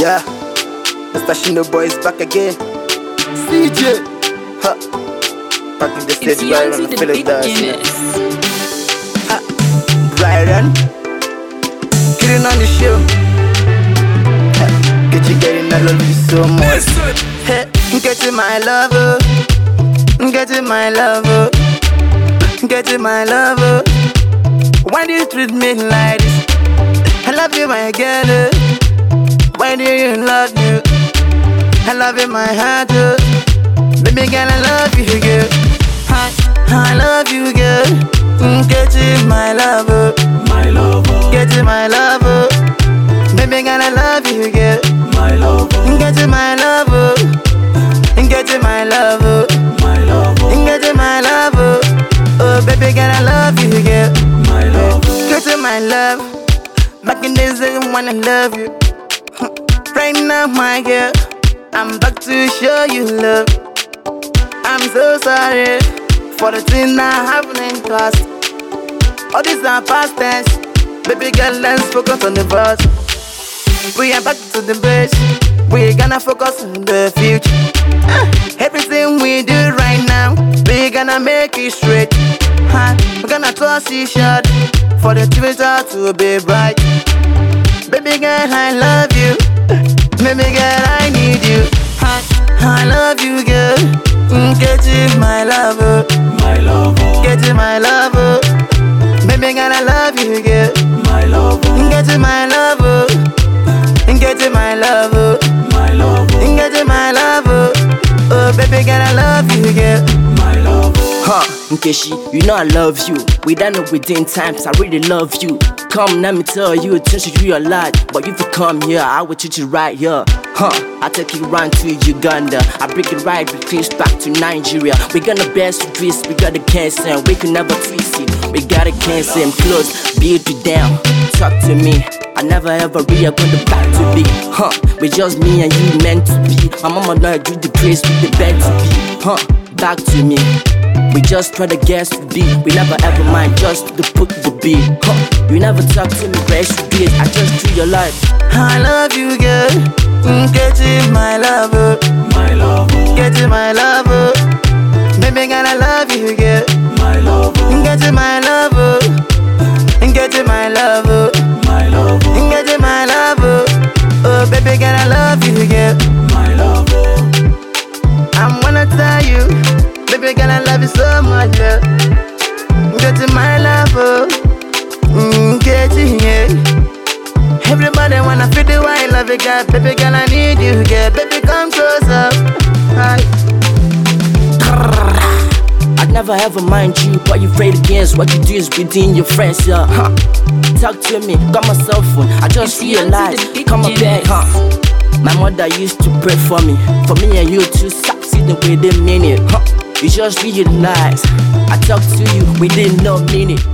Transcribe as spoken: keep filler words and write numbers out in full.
Yeah, Mister Shino Boys back again. C J, huh? Back in the stage, right on the feeling dance. Ha, Brian, getting on the show. Ha, get you getting, I love you so much. Hey, get you my lover, get you my lover, get you my lover. Why do you treat me like this? I love you, my girl. Why do you love you? I love you, my heart. Baby girl, I love you, girl. I, I love you, girl. Get you my lover, my lover. get you my lover. Baby girl, I love you, girl. My lover, Get you my lover, get you my lover, my lover, get you my lover. Oh, baby girl, I love you, girl. my lover. Get you my love. Back in days, I didn't wanna love you. Right now, my girl, I'm back to show you love. I'm so sorry for the thing that happening, cause all these are past tense. Baby girl, let's focus on the past. We are back to the base. We're gonna focus on the future. Uh, everything we do right now, we're gonna make it straight. Uh, we're gonna toss each shot for the future to be bright. Baby girl, I love you. Baby girl, I need you. I, I love you, girl. Get you my lover, My lover, get you my lover. Baby girl, I love you, girl. my lover, Get you my lover, get you my lover, my lover, get you my lover. Oh, baby girl, I love you, girl. my lover. Huh, Nkechi, you know I love you. We done it within times, I really love you. Come, let me tell you, attention to you a lot. But if you come here, I will treat you right here. Huh, I take you round to Uganda. I bring it right between back to Nigeria. We gonna best with this, we got the cancer, and we can never twist it. We got a cancer and close, beat you down. Talk to me. I never ever really going to back to be. Huh, we just me and you meant to be. My mama know I do the praise with the bed to be. Huh, back to me. We just try to guess to be. We never ever mind just to put the beat. Huh, you never talk to me, but you did. I just treat your life. I love you, girl. Get you my lover, My lover, get you my lover. Baby girl, I love you, girl. my lover, Get you my lover, get you my lover, my lover, get you my lover. Oh, baby girl, I love you, girl. my lover, I wanna tell you, baby girl, I love you so much, girl. Get you my lover, mm, get you, yeah. Everybody wanna feel the way I love you, girl. Baby girl, I need you, girl. Baby, come closer. Hi. I'd never ever mind you, but you afraid against what you do is within your friends, yeah. Huh. Talk to me, got my cell phone. I just realized, come up back, huh? My mother used to pray for me, for me and you to succeed within a minute, huh? You just realize, I talk to you within no minute.